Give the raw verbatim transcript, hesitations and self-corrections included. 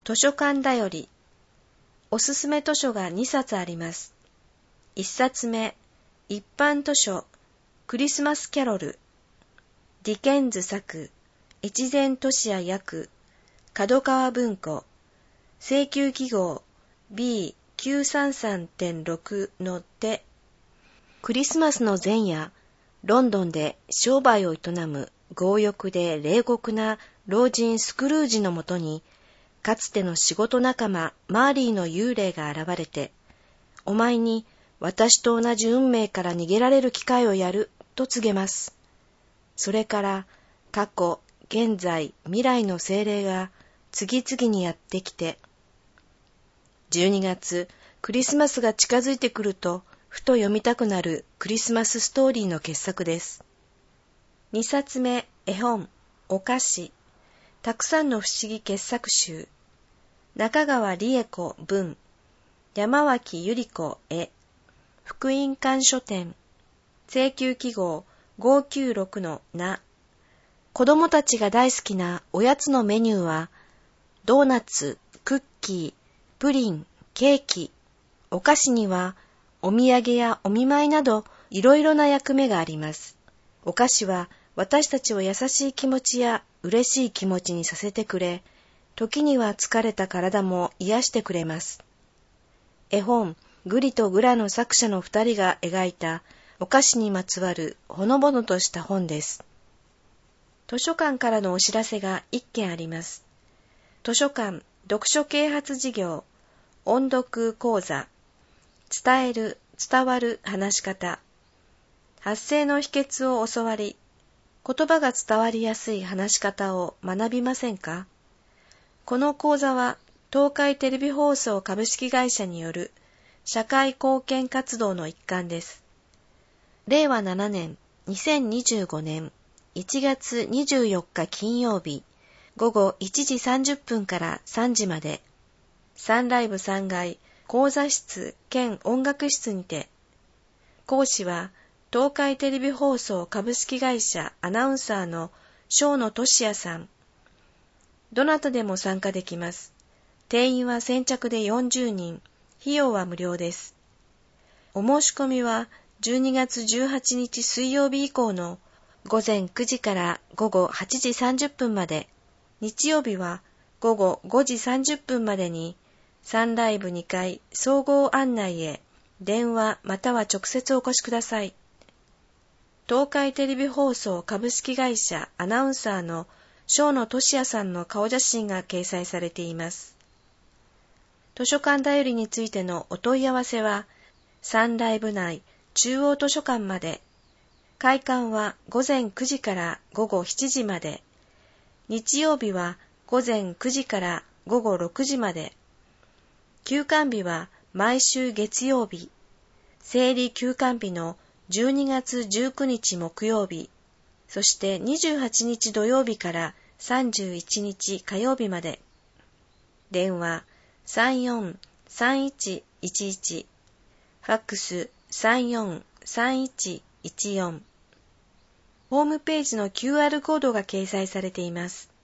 図書館だより。おすすめ図書がにさつあります。いっさつめ、一般図書、クリスマスキャロル。ディケンズ作、越前俊也訳、角川文庫、請求記号 ビーきゅうさんさんてんろく の手。クリスマスの前夜、ロンドンで商売を営む強欲で冷酷な老人スクルージのもとに、かつての仕事仲間マーリーの幽霊が現れて、お前に私と同じ運命から逃げられる機会をやると告げます。それから過去、現在、未来の精霊が次々にやってきて、じゅうにがつ、クリスマスが近づいてくると、ふと読みたくなるクリスマスストーリーの傑作です。にさつめ、絵本、お菓子、たくさんの不思議傑作集、中川理恵子文、山脇百合子絵、福音館書店、請求記号ごきゅうろくのな。子供たちが大好きなおやつのメニューは、ドーナツ、クッキー、プリン、ケーキ。お菓子には、お土産やお見舞いなど、いろいろな役目があります。お菓子は、私たちを優しい気持ちや嬉しい気持ちにさせてくれ、時には疲れた体も癒してくれます。絵本、グリとグラの作者の二人が描いたお菓子にまつわるほのぼのとした本です。図書館からのお知らせが一件あります。図書館読書啓発事業音読講座、伝える伝わる話し方、発声の秘訣を教わり、言葉が伝わりやすい話し方を学びませんか？この講座は東海テレビ放送株式会社による社会貢献活動の一環です。れいわななねんにせんにじゅうごねんいちがつにじゅうよっか金曜日ごごいちじさんじゅっぷんからさんじまでサンライブさんがい講座室兼音楽室にて、講師は東海テレビ放送株式会社アナウンサーの正野俊也さん。どなたでも参加できます。定員は先着でよんじゅうにん、費用は無料です。お申し込みはじゅうにがつじゅうはちにち水曜日以降のごぜんくじからごごはちじさんじゅっぷんまで、日曜日はごごごじさんじゅっぷんまでにサンライブにかい総合案内へ電話または直接お越しください。東海テレビ放送株式会社アナウンサーの正野俊也さんの顔写真が掲載されています。図書館だよりについてのお問い合わせは、サンライブ内中央図書館まで。開館はごぜんくじからごごしちじまで。日曜日はごぜんくじからごごろくじまで。休館日は毎週月曜日。生理休館日のじゅうにがつじゅうくにち木曜日。そしてにじゅうはちにち土曜日からさんじゅういちにち火曜日まで。電話さんよんさんいちいちいち、ファックスさんよんさんいちいちよん。ホームページの キューアール コードが掲載されています。